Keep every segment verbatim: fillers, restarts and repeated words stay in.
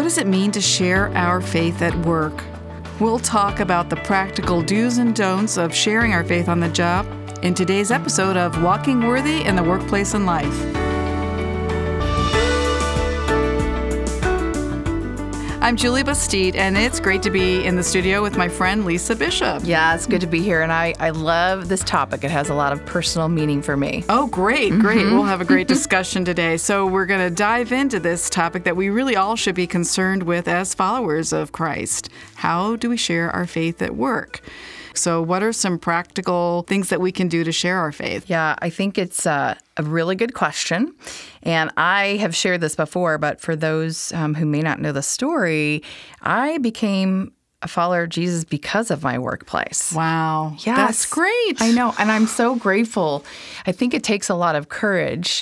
does it mean to share our faith at work? We'll talk about the practical do's and don'ts of sharing our faith on the job in today's episode of Walking Worthy in the Workplace and Life. I'm Julie Bastide, and it's great to be in the studio with my friend Lisa Bishop. Yeah, it's good to be here, and I, I love this topic. It has a lot of personal meaning for me. Oh, great, great. Mm-hmm. We'll have a great discussion today. So we're going to dive into this topic that we really all should be concerned with as followers of Christ. How do we share our faith at work? So what are some practical things that we can do to share our faith? Yeah, I think it's uh, a really good question. And I have shared this before, but for those um, who may not know the story, I became a follower of Jesus because of my workplace. Wow. Yes. That's great. I know. And I'm so grateful. I think it takes a lot of courage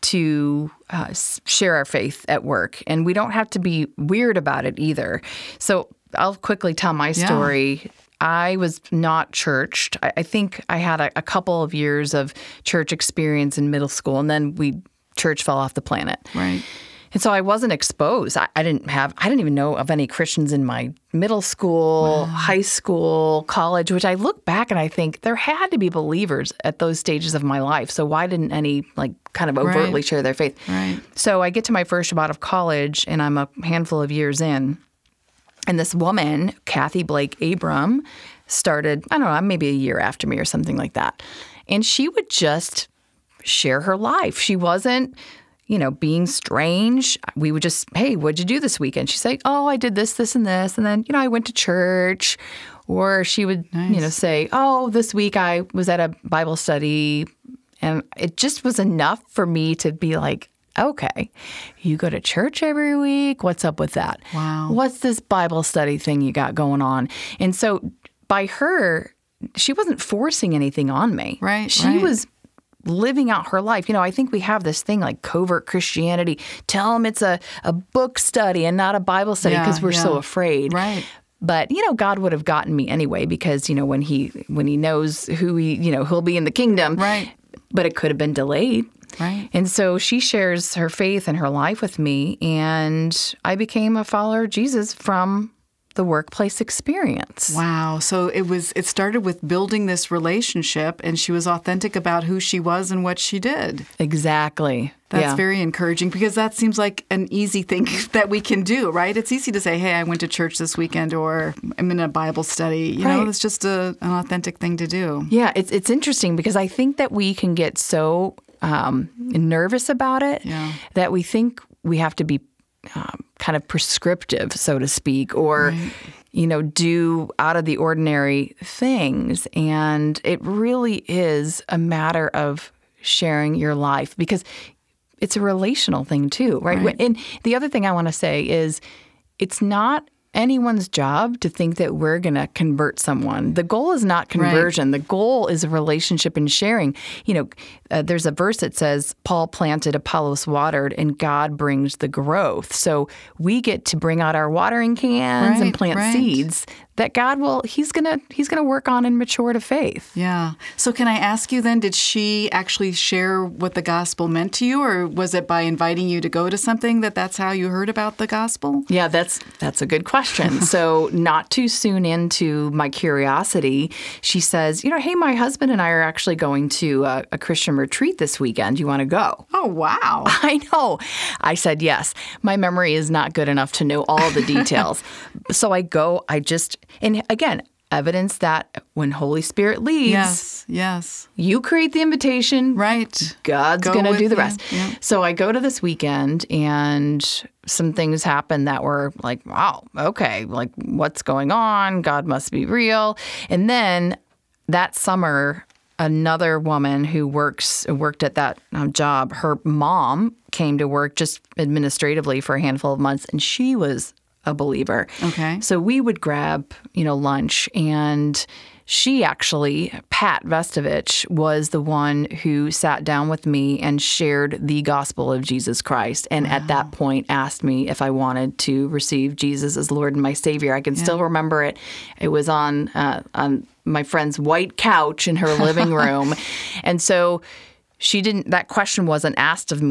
to uh, share our faith at work. And we don't have to be weird about it either. So I'll quickly tell my story. Yeah. I was not churched. I, I think I had a, a couple of years of church experience in middle school, and then we church fell off the planet. Right. And so I wasn't exposed. I, I didn't have, I didn't even know of any Christians in my middle school, wow. high school, college, which I look back and I think there had to be believers at those stages of my life. So why didn't any like kind of overtly right. share their faith? Right. So I get to my first job out of college, and I'm a handful of years in. And this woman, Kathy Blake Abram, started, I don't know, maybe a year after me or something like that. And she would just share her life. She wasn't, you know, being strange. We would just, hey, what'd you do this weekend? She'd say, oh, I did this, this, and this. And then, you know, I went to church. Or she would, nice. you know, say, oh, this week I was at a Bible study. And it just was enough for me to be like, okay, you go to church every week. What's up with that? Wow. What's this Bible study thing you got going on? And so by her, she wasn't forcing anything on me. Right. She right. was living out her life. You know, I think we have this thing like covert Christianity. Tell them it's a, a book study and not a Bible study because yeah, we're yeah. so afraid. Right. But, you know, God would have gotten me anyway because, you know, when he when he knows who he, you know, he'll be in the kingdom. Right. But it could have been delayed. Right. And so she shares her faith and her life with me, and I became a follower of Jesus from the workplace experience. Wow. So it was it started with building this relationship, and she was authentic about who she was and what she did. Exactly. That's yeah. very encouraging because that seems like an easy thing that we can do, right? It's easy to say, hey, I went to church this weekend, or I'm in a Bible study. You right. know, it's just a, an authentic thing to do. Yeah, it's it's interesting because I think that we can get so um, nervous about it yeah. that we think we have to be um, kind of prescriptive, so to speak, or right. you know, do out of the ordinary things. And it really is a matter of sharing your life because it's a relational thing too, right? right. And the other thing I want to say is it's not anyone's job to think that we're going to convert someone. The goal is not conversion. Right. The goal is a relationship and sharing. You know, uh, there's a verse that says, Paul planted, Apollos watered, and God brings the growth. So we get to bring out our watering cans right, and plant right. seeds that God will, he's going to he's going to work on and mature to faith. Yeah. So can I ask you then, did she actually share what the gospel meant to you, or was it by inviting you to go to something that that's how you heard about the gospel? Yeah, that's that's a good question. So not too soon into my curiosity, she says, you know, hey, my husband and I are actually going to a, a Christian retreat this weekend. Do you want to go? Oh, wow. I know. I said yes. My memory is not good enough to know all the details. So I go, I just, and again, evidence that when Holy Spirit leads, yes, yes, you create the invitation. Right. God's Go going to do the you. rest. Yeah. So I go to this weekend, and some things happen that were like, wow, okay, like what's going on? God must be real. And then that summer, another woman who works worked at that um, job, her mom came to work just administratively for a handful of months, and she was a believer. Okay. So we would grab, you know, lunch, and she actually, Pat Vestovich, was the one who sat down with me and shared the gospel of Jesus Christ. And wow. at that point asked me if I wanted to receive Jesus as Lord and my Savior. I can yeah. still remember it. It was on uh, on my friend's white couch in her living room. And so she didn't, that question wasn't asked of me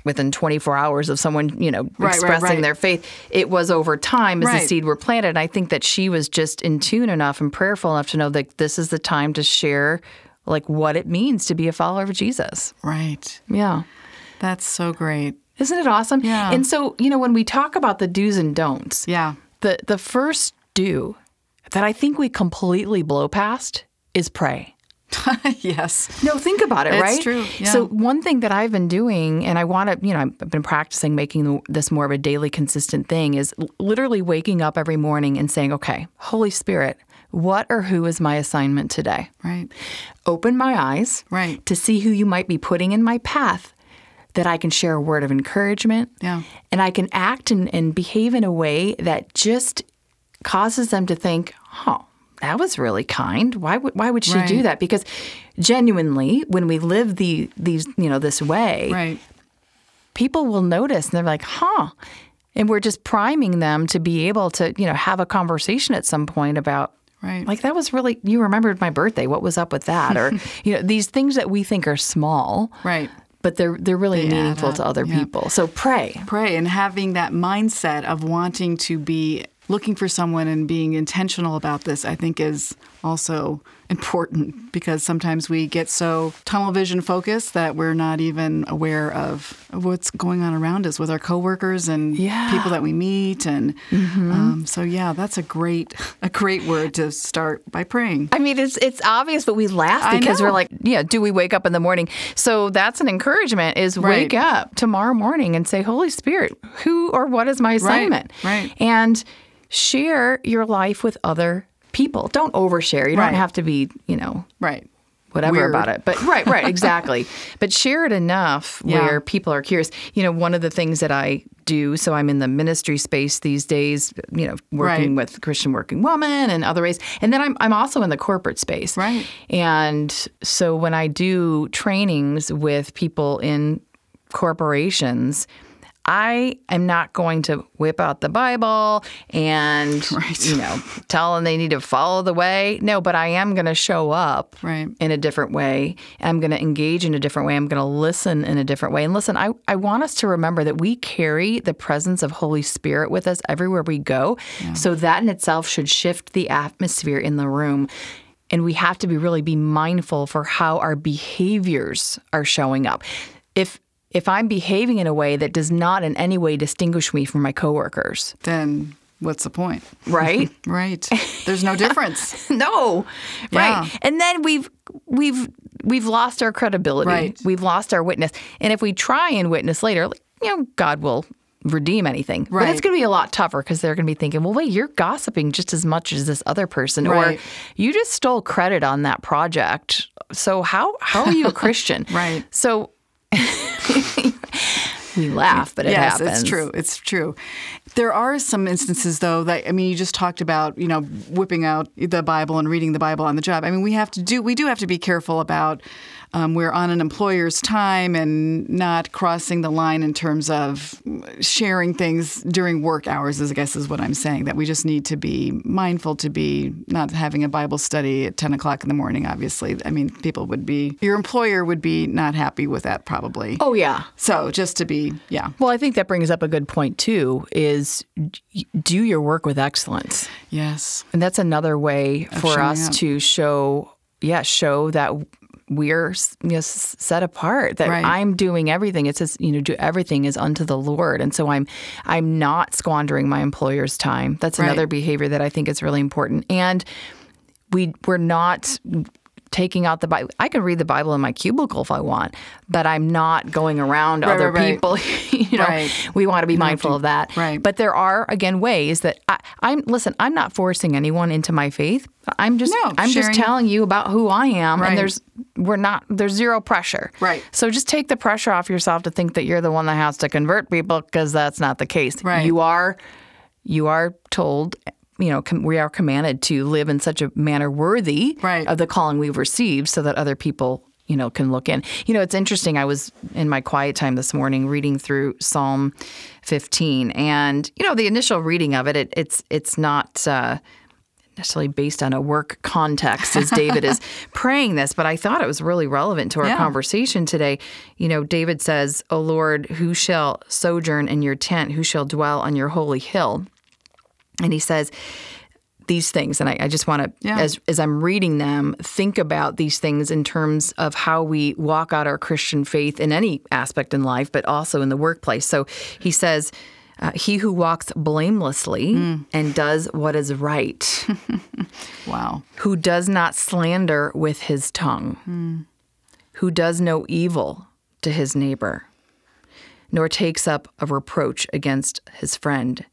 within twenty-four hours of someone, you know, Right, right, expressing right. their faith. It was over time as the Right. seed were planted. And I think that she was just in tune enough and prayerful enough to know that this is the time to share like what it means to be a follower of Jesus. Right. Yeah. That's so great. Isn't it awesome? Yeah. And so, you know, when we talk about the do's and don'ts, Yeah. the, the first do that I think we completely blow past is pray. Yes. No, think about it, It's right? true, yeah. So one thing that I've been doing, and I want to, you know, I've been practicing making this more of a daily consistent thing, is literally waking up every morning and saying, okay, Holy Spirit, what or who is my assignment today? Right. Open my eyes Right. to see who you might be putting in my path, that I can share a word of encouragement, Yeah. and I can act and, and behave in a way that just causes them to think, oh, that was really kind. Why would why would she Right. do that? Because genuinely, when we live the these you know this way, Right. people will notice and they're like, huh. And we're just priming them to be able to, you know, have a conversation at some point about Right. like, that was really, you remembered my birthday. What was up with that? Or, you know, these things that we think are small, Right. but they're they're really They add meaningful up, to other yeah. people. So pray. Pray and having that mindset of wanting to be looking for someone and being intentional about this, I think is also important, because sometimes we get so tunnel vision focused that we're not even aware of what's going on around us with our coworkers and Yeah. people that we meet. And um, so, yeah, that's a great a great word to start by praying. I mean, it's it's obvious, but we laugh I because know. we're like, yeah, do we wake up in the morning? So that's an encouragement, is wake Right. up tomorrow morning and say, Holy Spirit, who or what is my assignment? right. And share your life with other people. Don't overshare. You Right. don't have to be, you know, Right. whatever Weird. about it. But right, right, exactly. But share it enough Yeah. where people are curious. You know, one of the things that I do, so I'm in the ministry space these days, you know, working Right. with Christian Working Woman and other ways. And then I'm I'm also in the corporate space. Right. And so when I do trainings with people in corporations, I am not going to whip out the Bible and, Right. you know, tell them they need to follow the way. No, but I am going to show up Right. in a different way. I'm going to engage in a different way. I'm going to listen in a different way. And listen, I, I want us to remember that we carry the presence of Holy Spirit with us everywhere we go. So that in itself should shift the atmosphere in the room. And we have to be really be mindful for how our behaviors are showing up. If If I'm behaving in a way that does not in any way distinguish me from my coworkers, Then what's the point? right? Right. There's no difference. No, Yeah. right. And then we've we've we've lost our credibility. Right. We've lost our witness. And if we try and witness later, you know, God will redeem anything. But it's Right. going to be a lot tougher because they're going to be thinking, well, wait, you're gossiping just as much as this other person, Right. or you just stole credit on that project. So how how are you a Christian? Right. So we laugh, but it yes, happens. it's true. It's true. There are some instances, though, that, I mean, you just talked about, you know, whipping out the Bible and reading the Bible on the job. I mean, we have to do, we do have to be careful about, um, we're on an employer's time and not crossing the line in terms of sharing things during work hours, I guess is what I'm saying, that we just need to be mindful to be not having a Bible study at ten o'clock in the morning, obviously. I mean, people would be, your employer would be not happy with that probably. Oh, yeah. So just to be, yeah. Well, I think that brings up a good point, too, is do your work with excellence. Yes. And that's another way for showing us up. to show, yeah, show that we're, you know, s- set apart, that Right. I'm doing everything. It says, you know, do everything is unto the Lord. And so I'm I'm not squandering my employer's time. That's Right. another behavior that I think is really important. And we we're not taking out the Bible. I can read the Bible in my cubicle if I want, but I'm not going around Right, other right, right. people. you know, Right. we want to be You don't have mindful to- of that. right. But there are, again, ways that I, I'm, listen, I'm not forcing anyone into my faith. I'm just, No, I'm sharing- just telling you about who I am. Right. And there's, we're not, there's zero pressure. Right. So just take the pressure off yourself to think that you're the one that has to convert people, because that's not the case. Right. You are, you are told, you know, com- we are commanded to live in such a manner worthy Right. of the calling we've received, so that other people, you know, can look in. You know, it's interesting. I was in my quiet time this morning reading through Psalm fifteen, and you know, the initial reading of it, it it's it's not uh, necessarily based on a work context as David is praying this, but I thought it was really relevant to our Yeah. conversation today. You know, David says, "O Lord, who shall sojourn in your tent? Who shall dwell on your holy hill?" And he says these things, and I, I just want to, Yeah. as as I'm reading them, think about these things in terms of how we walk out our Christian faith in any aspect in life, but also in the workplace. So he says, uh, he who walks blamelessly mm. and does what is right, Wow. who does not slander with his tongue, mm. who does no evil to his neighbor, nor takes up a reproach against his friend,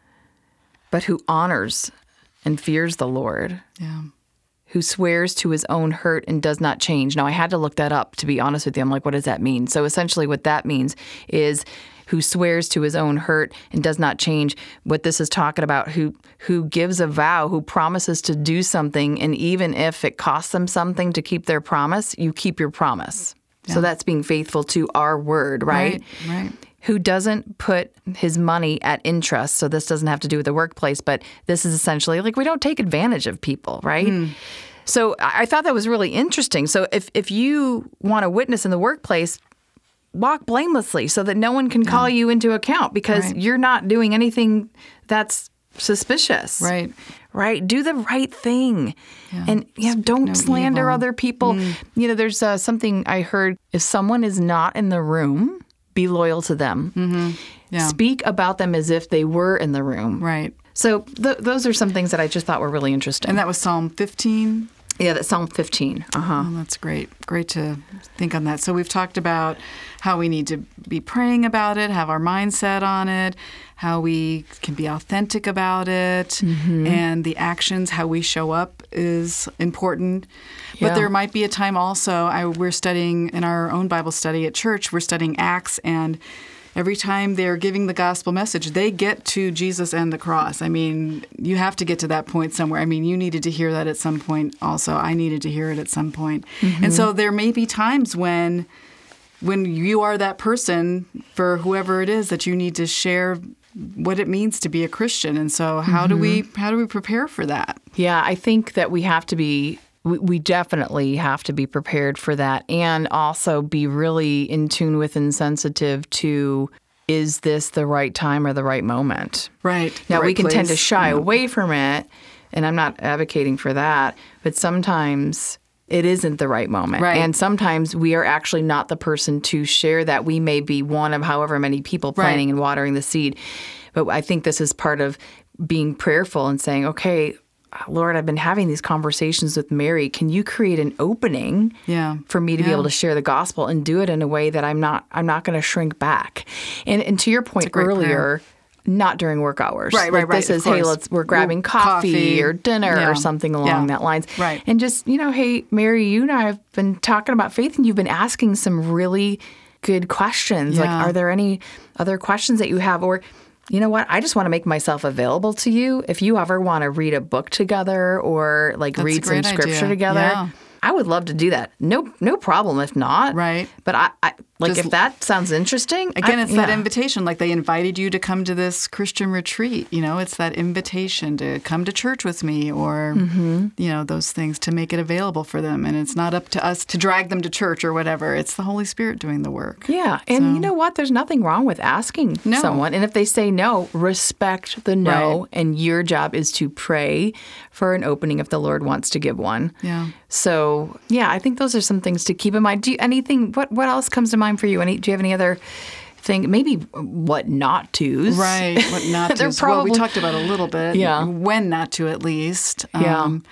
but who honors and fears the Lord, Yeah. who swears to his own hurt and does not change. Now, I had to look that up, to be honest with you. I'm like, what does that mean? So essentially what that means is who swears to his own hurt and does not change. What this is talking about, who who gives a vow, who promises to do something, and even if it costs them something to keep their promise, you keep your promise. Yeah. So that's being faithful to our word, right? Right, right. Who doesn't put his money at interest. So this doesn't have to do with the workplace, but this is essentially like we don't take advantage of people, right? Mm. So I thought that was really interesting. So if, if you want to witness in the workplace, walk blamelessly so that no one can call yeah. you into account because right. you're not doing anything that's suspicious. Right. Right. Do the right thing. Yeah. And yeah, don't no slander evil. other people. Mm. You know, there's uh, something I heard. If someone is not in the room, be loyal to them. Mm-hmm. Yeah. Speak about them as if they were in the room. Right. So th- those are some things that I just thought were really interesting. And that was Psalm fifteen? Yeah, that's Psalm fifteen. Uh-huh. Oh, that's great. Great to think on that. So we've talked about how we need to be praying about it, have our mindset on it, how we can be authentic about it, mm-hmm. and the actions, how we show up is important. Yeah. But there might be a time also, I, we're studying in our own Bible study at church, we're studying Acts, and every time they're giving the gospel message, they get to Jesus and the cross. I mean, you have to get to that point somewhere. I mean, you needed to hear that at some point also. I needed to hear it at some point. Mm-hmm. And so there may be times when when you are that person for whoever it is that you need to share what it means to be a Christian. And so how mm-hmm. do we how do we prepare for that? Yeah, I think that we have to be We, we definitely have to be prepared for that and also be really in tune with and sensitive to, is this the right time or the right moment? Right. Now, right we can place. tend to shy yeah. away from it, and I'm not advocating for that, but sometimes it isn't the right moment. Right. And sometimes we are actually not the person to share that. We may be one of however many people planting right. and watering the seed. But I think this is part of being prayerful and saying, okay, Lord, I've been having these conversations with Mary. Can you create an opening yeah. for me to yeah. be able to share the gospel and do it in a way that I'm not I'm not going to shrink back? And and to your point earlier, prayer. not during work hours. Right, like right, right. This is, hey, let's we're grabbing Well, coffee, coffee or dinner yeah. or something along yeah. that lines. Right. And just, you know, hey, Mary, you and I have been talking about faith, and you've been asking some really good questions. Yeah. Like, are there any other questions that you have? Or, you know what? I just want to make myself available to you. If you ever want to read a book together or like That's read a some great scripture idea. together, Yeah. I would love to do that. No, no problem if not. Right. But I, I like Just- if that sounds interesting. Again, I, it's that yeah. invitation. Like they invited you to come to this Christian retreat. You know, it's that invitation to come to church with me or, mm-hmm. you know, those things to make it available for them. And it's not up to us to drag them to church or whatever. It's the Holy Spirit doing the work. Yeah. And So- you know what? There's nothing wrong with asking No. someone. And if they say no, respect the no. Right. And your job is to pray for an opening if the Lord wants to give one. Yeah. So, yeah, I think those are some things to keep in mind. Do you, anything, what, what else comes to mind for you? Any, do you have any other thing? Maybe what not to's. Right. What not They're to. Well, we probably- talked about a little bit. Yeah. When not to, at least. Yeah. Um,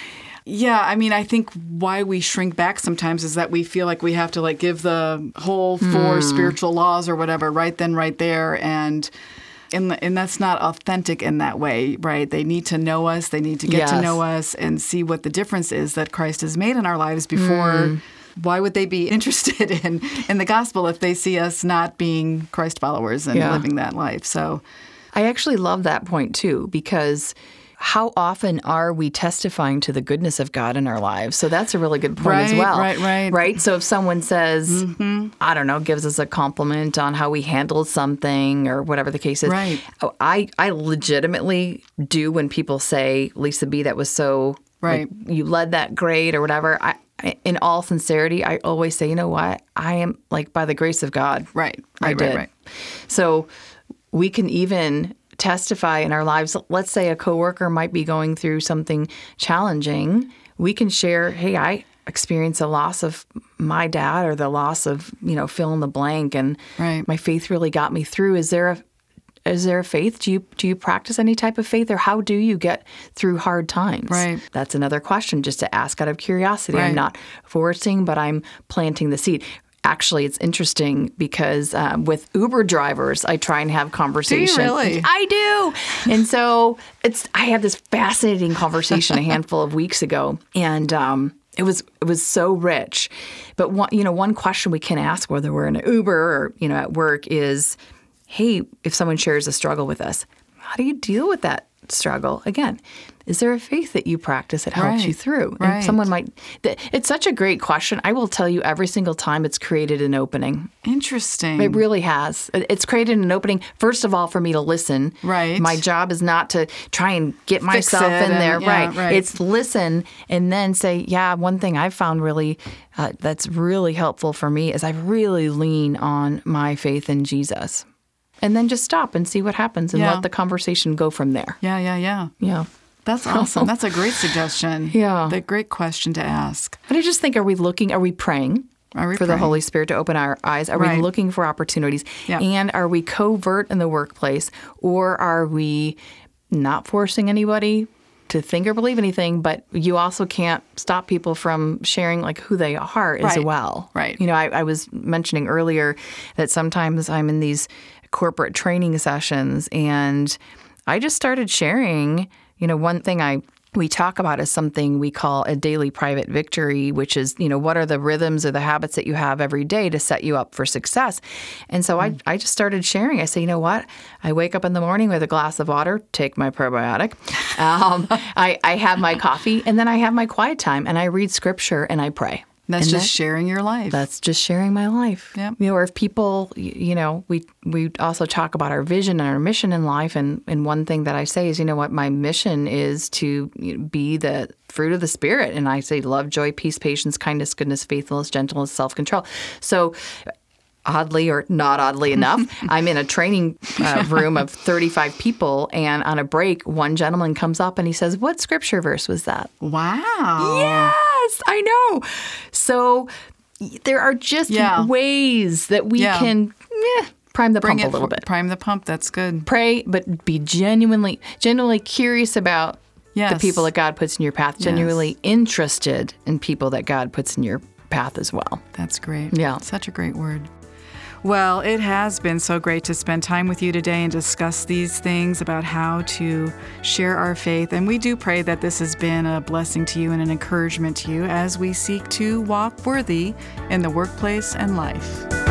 yeah, I mean, I think why we shrink back sometimes is that we feel like we have to like give the whole four Hmm. spiritual laws or whatever right then, right there, and and and that's not authentic in that way, right? They need to know us, they need to get to Yes. know us, and see what the difference is that Christ has made in our lives before. Hmm. Why would they be interested in in the gospel if they see us not being Christ followers and Yeah. living that life? So. I actually love that point too, because how often are we testifying to the goodness of God in our lives? So that's a really good point right, as well. Right, right, right. So if someone says, mm-hmm. I don't know, gives us a compliment on how we handled something or whatever the case is, right. I, I legitimately do when people say, Lisa B., that was so, right. like, you led that great or whatever. I, I, in all sincerity, I always say, you know what? I am, like, by the grace of God. Right, I right, did. right, right. So we can even testify in our lives. Let's say a coworker might be going through something challenging. We can share, hey, I experienced a loss of my dad or the loss of, you know, fill in the blank, and right. my faith really got me through. Is there a is there a faith? Do you do you practice any type of faith, or how do you get through hard times? Right. That's another question just to ask out of curiosity. Right. I'm not forcing, but I'm planting the seed. Actually, it's interesting because um, with Uber drivers, I try and have conversations. Do you really? I do. And so it's. I had this fascinating conversation a handful of weeks ago, and um, it was it was so rich. But one, you know, one question we can ask, whether we're in an Uber or, you know, at work, is, hey, if someone shares a struggle with us, how do you deal with that struggle? Again, is there a faith that you practice that helps right. you through? Right. And someone might, it's such a great question. I will tell you, every single time it's created an opening. Interesting. It really has. It's created an opening, first of all, for me to listen. Right. My job is not to try and get myself in and, there. yeah, right. right. It's listen and then say, yeah, one thing I've found really, uh, that's really helpful for me is I really lean on my faith in Jesus. And then just stop and see what happens and yeah. let the conversation go from there. Yeah, yeah, yeah. Yeah. That's awesome. That's a great suggestion. Yeah. The great question to ask. But I just think, are we looking, are we praying are we for praying? the Holy Spirit to open our eyes? Are right. we looking for opportunities? Yeah. And are we covert in the workplace, or are we not forcing anybody to think or believe anything, but you also can't stop people from sharing, like, who they are as right. well. Right. You know, I, I was mentioning earlier that sometimes I'm in these corporate training sessions, and I just started sharing, you know, one thing I we talk about is something we call a daily private victory, which is, you know, what are the rhythms or the habits that you have every day to set you up for success? And so mm. I, I just started sharing. I say, you know what? I wake up in the morning with a glass of water, take my probiotic. Um, I, I have my coffee, and then I have my quiet time, and I read scripture and I pray. That's and just that, sharing your life. That's just sharing my life. Yep. You know, or if people, you know, we we also talk about our vision and our mission in life. And, and one thing that I say is, you know what, my mission is to you know, be the fruit of the Spirit. And I say love, joy, peace, patience, kindness, goodness, faithfulness, gentleness, self-control. So oddly or not oddly enough, I'm in a training uh, room of thirty-five people, and on a break, one gentleman comes up and he says, what scripture verse was that? Wow. Yes, I know. So there are just yeah. ways that we yeah. can eh, prime the Bring pump it, a little bit. Prime the pump. That's good. Pray, but be genuinely, genuinely curious about yes. the people that God puts in your path. Genuinely yes. interested in people that God puts in your path as well. That's great. Yeah. Such a great word. Well, it has been so great to spend time with you today and discuss these things about how to share our faith. And we do pray that this has been a blessing to you and an encouragement to you as we seek to walk worthy in the workplace and life.